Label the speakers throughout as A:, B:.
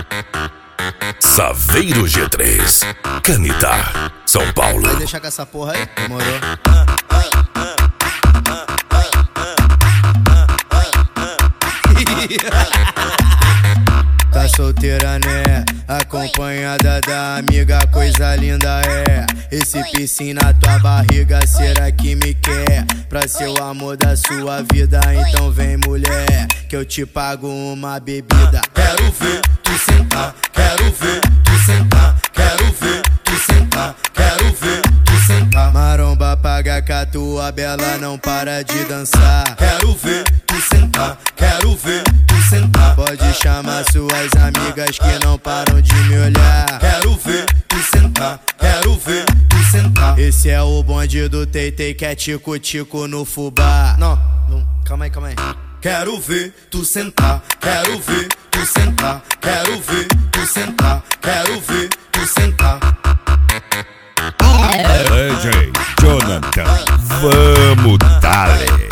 A: Saveiro G3, Canitá, São Paulo.
B: Vai deixar com essa porra aí? Demorou. Tá solteira, né? Acompanhada da amiga, coisa linda é. Esse piercing na tua barriga, será que me quer? Pra ser o amor da sua vida, então vem mulher, que eu te pago uma bebida.
C: Quero ver tu sentar, quero ver tu sentar, quero ver tu sentar, quero ver tu sentar.
B: Maromba paga com a tua bela, não para de dançar.
C: Quero ver tu sentar, quero ver tu sentar.
B: Pode chamar suas amigas que não param de me olhar.
C: Quero ver tu sentar, quero ver tu sentar.
B: Esse é o bonde do Teitei, que é tico-tico no fubá. Não, calma aí, calma aí.
C: Quero ver tu sentar, quero ver tu sentar, quero ver tu sentar, quero ver tu sentar.
A: DJ Jonathan, vamos dale.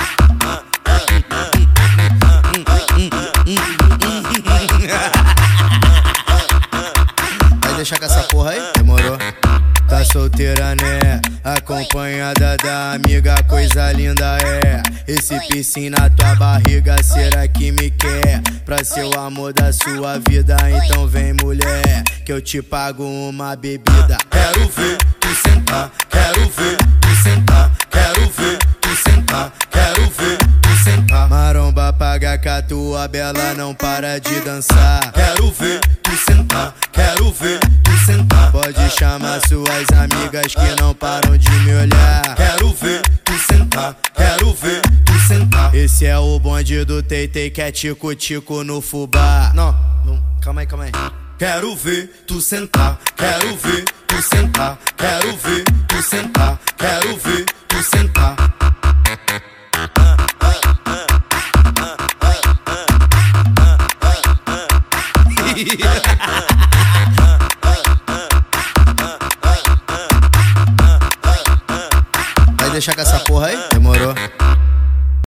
B: Vai deixar com essa porra aí? Demorou. Tá solteira, né? Acompanhada da amiga, coisa linda é. Esse piercing na tua barriga, será que me quer? Pra ser o amor da sua vida, então vem mulher, que eu te pago uma bebida.
C: Quero ver tu sentar, quero ver tu sentar, quero ver tu sentar, quero ver tu sentar.
B: Maromba paga com a tua bela, não para de dançar.
C: Quero ver tu sentar, quero ver tu sentar.
B: Pode chamar suas amigas que não param de me olhar.
C: Quero ver tu sentar, quero ver tu sentar.
B: Esse é o bonde do Teitei, que é tico-tico no fubá. Não, calma aí, calma aí.
C: Quero ver tu sentar, quero ver tu sentar, quero ver tu sentar, quero ver tu sentar.
B: Vai deixar com essa porra aí? Demorou.